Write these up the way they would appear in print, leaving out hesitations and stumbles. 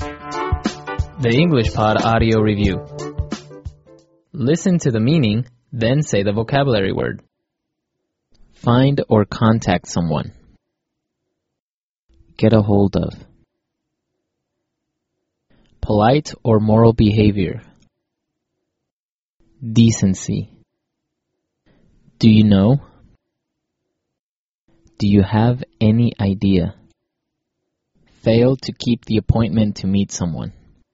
The English Pod Audio Review. Listen to the meaning, then say the vocabulary word. Find or contact someone. Get a hold of. Polite or moral behavior. Decency. Do you know? Do you have any idea? Fail to keep the appointment to meet someone.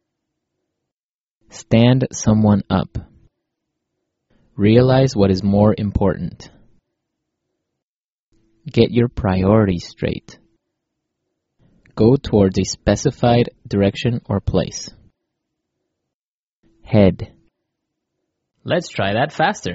Stand someone up. Realize what is more important. Get your priorities straight. Go towards a specified direction or place. Head. Let's try that faster.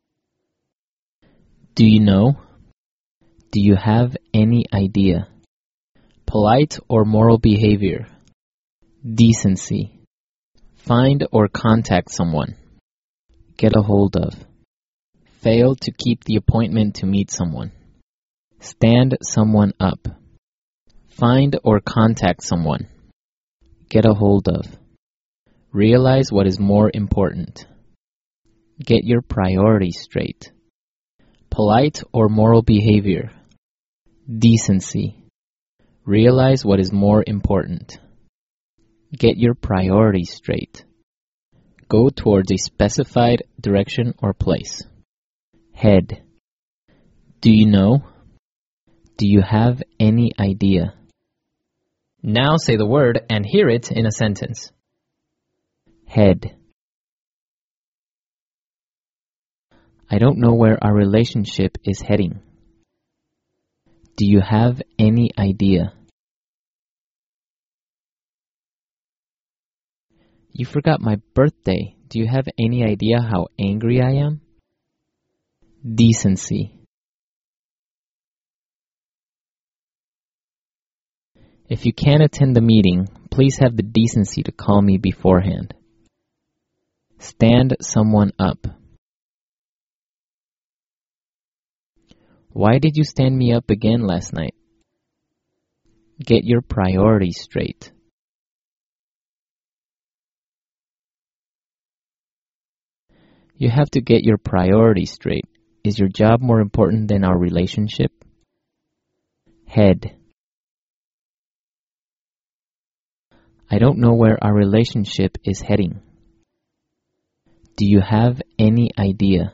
Do you know? Do you have any idea? Polite or moral behavior. Decency. Find or contact someone. Get a hold of. Fail to keep the appointment to meet someone. Stand someone up. Find or contact someone. Get a hold of. Realize what is more important. Get your priorities straight. Polite or moral behavior. Decency. Realize what is more important. Get your priorities straight. Go towards a specified direction or place. Head. Do you know? Do you have any idea? Now say the word and hear it in a sentence. Head. I don't know where our relationship is heading. Do you have any idea? You forgot my birthday. Do you have any idea how angry I am? Decency. If you can't attend the meeting, please have the decency to call me beforehand. Stand someone up. Why did you stand me up again last night? Get your priorities straight. You have to get your priorities straight. Is your job more important than our relationship? Head. I don't know where our relationship is heading. Do you have any idea?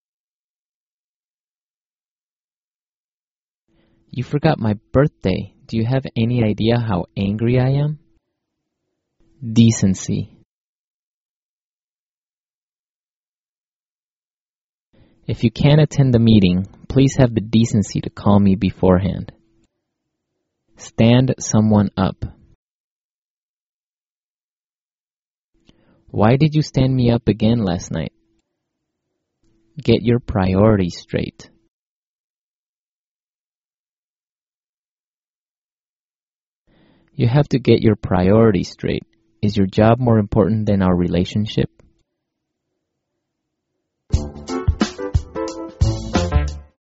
You forgot my birthday. Do you have any idea how angry I am? Decency. If you can't attend the meeting, please have the decency to call me beforehand. Stand someone up. Why did you stand me up again last night? Get your priorities straight. You have to get your priorities straight. Is your job more important than our relationship?